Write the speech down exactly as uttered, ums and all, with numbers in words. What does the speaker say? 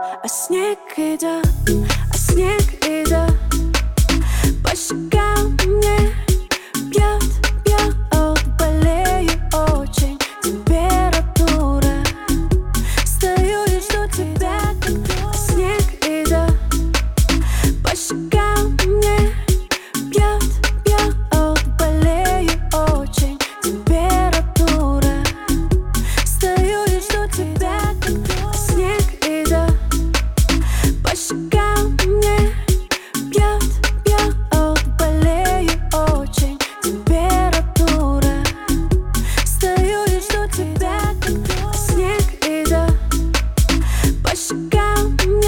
А снег идет, а снег идет по щекам мне, бьет, бьет, болею очень. Температура, стою и жду тебя, а снег идет по щекам мне, бьет, бьет, болею очень. Температура, стою и жду тебя, а снег идет по щекам мне, бьет, бьет, болею очень. Температура, стою и жду тебя, а снег идет по щекам мне.